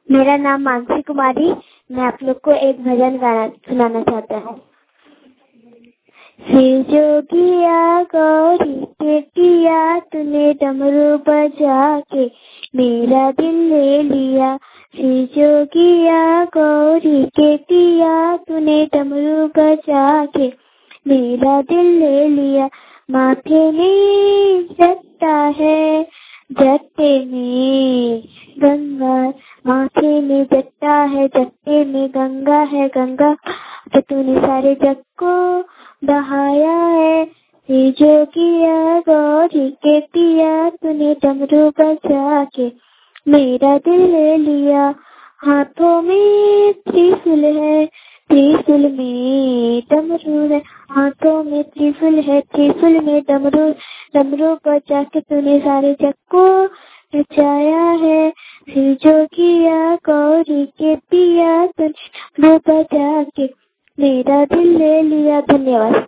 मेरा नाम मानसी कुमारी। मैं आप लोग को एक भजन गाना सुनाना चाहता हूँ। श्री जोगिया गौरी के किया तूने डमरू बजा के मेरा दिल ले लिया। श्री जोगिया गौरी के किया तूने डमरू बजा के मेरा दिल ले लिया। माथे में जट्टा है जट्टे में गंगा, माथे में जट्टा है जट्टे में गंगा है गंगा, तो तूने सारे जग को बहाया है। श्री जोगिया गौरी के पिया तूने डमरू बजा के मेरा दिल ले लिया। हाथों में त्रिशूल है त्रिशूल में डमरू है, हाथों में त्रिशूल है त्रिशूल में डमरू, डमरू बजा के तूने सारे जग को बचाया है। श्री जोगिया गौरी के पिया तूने डमरू बजा के मेरा दिल ले लिया। धन्यवाद।